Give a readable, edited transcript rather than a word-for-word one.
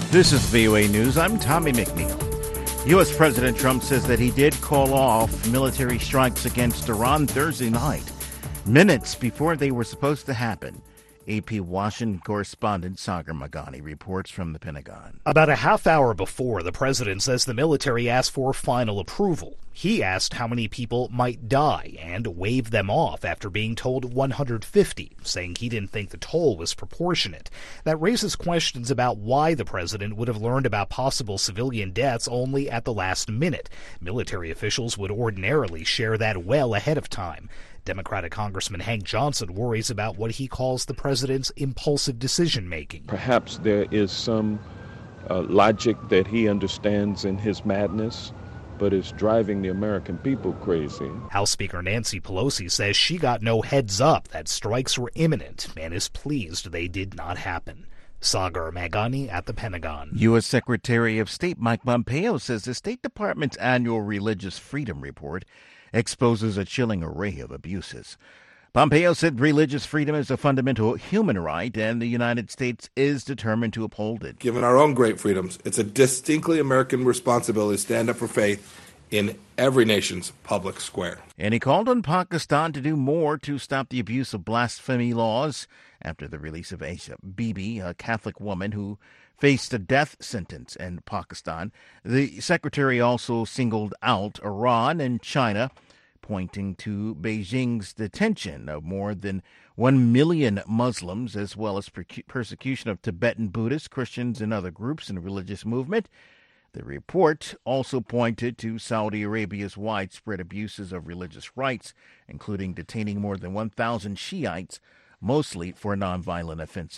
This is VOA News. I'm Tommy McNeil. U.S. President Trump says that he did call off military strikes against Iran Thursday night, minutes before they were supposed to happen. AP Washington correspondent Sagar Meghani reports from the Pentagon. About a half hour before, the president says the military asked for final approval. He asked how many people might die and waved them off after being told 150, saying he didn't think the toll was proportionate. That raises questions about why the president would have learned about possible civilian deaths only at the last minute. Military officials would ordinarily share that well ahead of time. Democratic Congressman Hank Johnson worries about what he calls the president's impulsive decision-making. Perhaps there is some logic that he understands in his madness, but is driving the American people crazy. House Speaker Nancy Pelosi says she got no heads up that strikes were imminent and is pleased they did not happen. Sagar Meghani at the Pentagon. U.S. Secretary of State Mike Pompeo says the State Department's annual Religious Freedom Report exposes a chilling array of abuses. Pompeo said religious freedom is a fundamental human right, and the United States is determined to uphold it. Given our own great freedoms, it's a distinctly American responsibility to stand up for faith in every nation's public square. And he called on Pakistan to do more to stop the abuse of blasphemy laws after the release of Asia Bibi, a Catholic woman who faced a death sentence in Pakistan. The secretary also singled out Iran and China, pointing to Beijing's detention of more than 1 million Muslims, as well as persecution of Tibetan Buddhists, Christians, and other groups in the religious movement. The report also pointed to Saudi Arabia's widespread abuses of religious rights, including detaining more than 1,000 Shiites, mostly for nonviolent offenses.